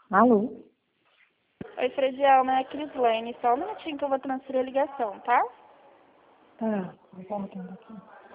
Alô? Oi, Fredialma, é a Crislane. Só um minutinho que eu vou transferir a ligação, tá? Tá, vou botar aqui.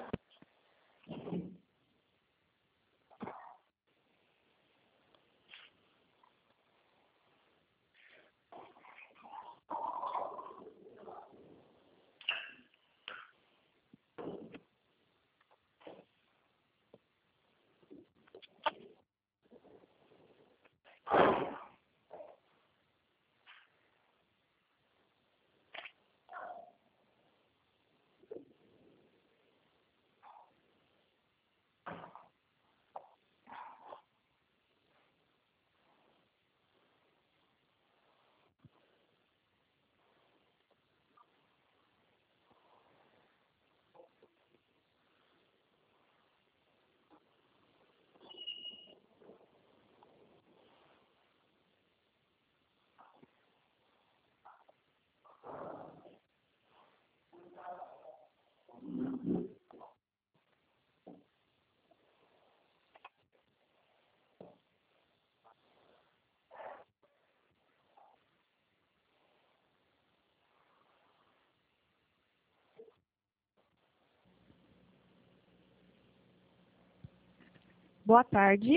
Boa tarde.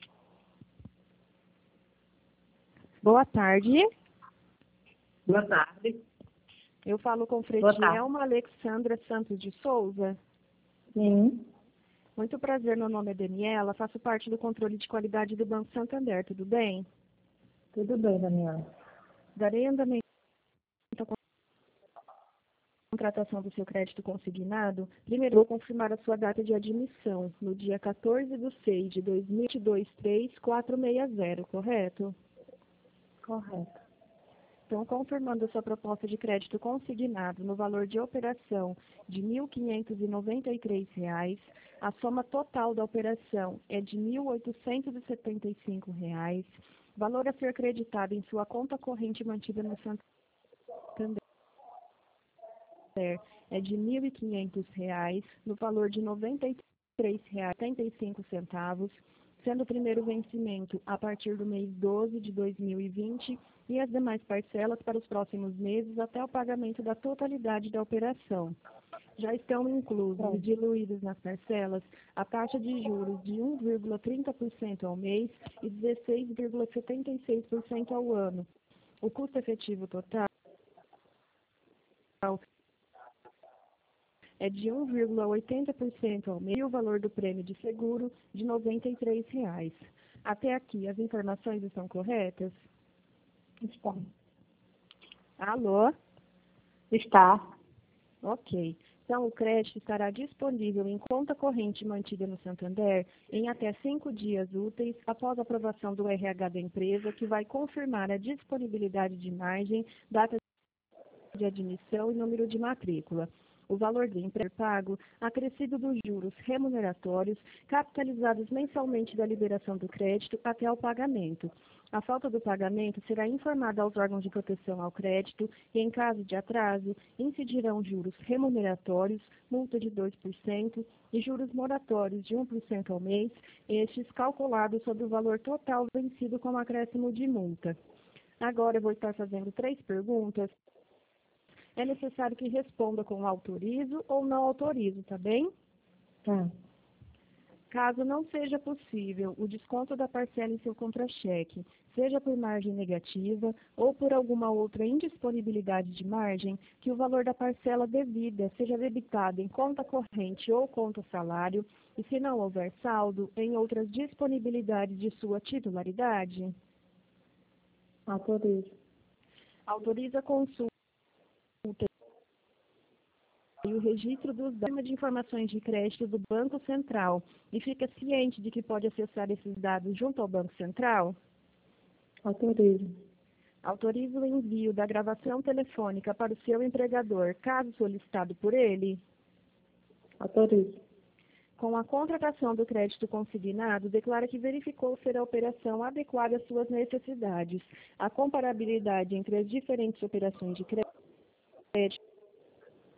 Boa tarde. Boa tarde. Eu falo com Boa tarde. Fredielma Alexandra Santos de Souza. Sim, Muito prazer, meu nome é Daniela, faço parte do controle de qualidade do Banco Santander, tudo bem? tudo bem, Daniela. Darei andamento à contratação do seu crédito consignado. Primeiro, vou confirmar a sua data de admissão, no dia 14/6/2022, 3460, correto? Correto. Então, confirmando a sua proposta de crédito consignado no valor de operação de R$ 1.593, a soma total da operação é de R$ 1.875, valor a ser creditado em sua conta corrente mantida no Santander é de R$ 1.500, no valor de R$ 93,75, sendo o primeiro vencimento a partir do mês 12 de 2020 e as demais parcelas para os próximos meses até o pagamento da totalidade da operação. Já estão inclusos e diluídos nas parcelas a taxa de juros de 1,30% ao mês e 16,76% ao ano. O custo efetivo total é de 1,80% ao mês e o valor do prêmio de seguro de R$ 93. Até aqui, as informações estão corretas? Está. Alô? Está. Ok. Então, o crédito estará disponível em conta corrente mantida no Santander em até 5 dias úteis após a aprovação do RH da empresa, que vai confirmar a disponibilidade de margem, data de admissão e número de matrícula. O valor do empréstimo pago acrescido dos juros remuneratórios capitalizados mensalmente da liberação do crédito até o pagamento. A falta do pagamento será informada aos órgãos de proteção ao crédito e, em caso de atraso, incidirão juros remuneratórios, multa de 2% e juros moratórios de 1% ao mês, estes calculados sobre o valor total vencido com acréscimo de multa. Agora eu vou estar fazendo 3 perguntas. É necessário que responda com autorizo ou não autorizo, tá bem? Tá. Caso não seja possível o desconto da parcela em seu contra-cheque, seja por margem negativa ou por alguma outra indisponibilidade de margem, que o valor da parcela devida seja debitado em conta corrente ou conta salário, e se não houver saldo, em outras disponibilidades de sua titularidade. Autorizo. Autoriza a consulta e o registro dos dados de informações de crédito do Banco Central e fica ciente de que pode acessar esses dados junto ao Banco Central? Autorizo. Autoriza o envio da gravação telefônica para o seu empregador, caso solicitado por ele? Autorizo. Com a contratação do crédito consignado, declara que verificou ser a operação adequada às suas necessidades. A comparabilidade entre as diferentes operações de crédito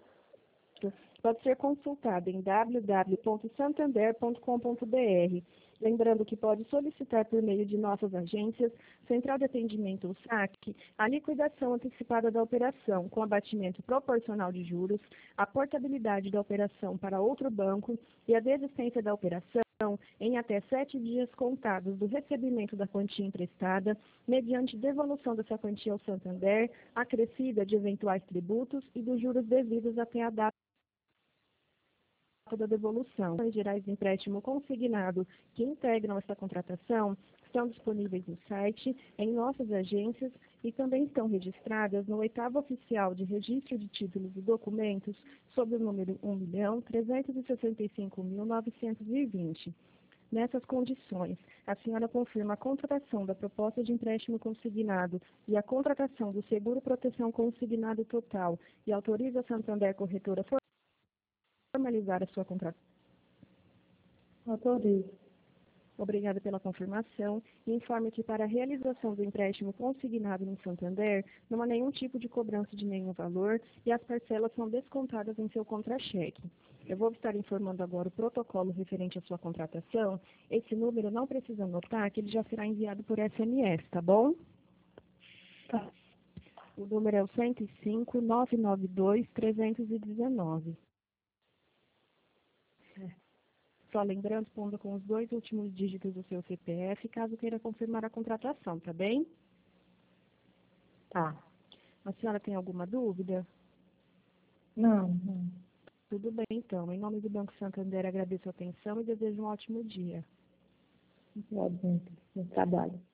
pode ser consultada em www.santander.com.br. Lembrando que pode solicitar por meio de nossas agências, Central de Atendimento ou SAC, a liquidação antecipada da operação, com abatimento proporcional de juros, a portabilidade da operação para outro banco e a desistência da operação em até 7 dias contados do recebimento da quantia emprestada, mediante devolução dessa quantia ao Santander, acrescida de eventuais tributos e dos juros devidos até a data da devolução. Os gerais de empréstimo consignado que integram essa contratação estão disponíveis no site, em nossas agências e também estão registradas no 8º Oficial de Registro de Títulos e Documentos, sob o número 1.365.920. Nessas condições, a senhora confirma a contratação da proposta de empréstimo consignado e a contratação do seguro proteção consignado total e autoriza a Santander Corretora a formalizar a sua contratação. Autorizo. Obrigada pela confirmação e informe que para a realização do empréstimo consignado no Santander não há nenhum tipo de cobrança de nenhum valor e as parcelas são descontadas em seu contra-cheque. Eu vou estar informando agora o protocolo referente à sua contratação. Esse número não precisa anotar, que ele já será enviado por SMS, tá bom? Tá. O número é o 105-992-319. Só lembrando, responda com os 2 últimos dígitos do seu CPF, caso queira confirmar a contratação, tá bem? Tá. A senhora tem alguma dúvida? Não, não. Tudo bem, então. Em nome do Banco Santander, agradeço a atenção e desejo um ótimo dia. Obrigado, gente. Bom trabalho.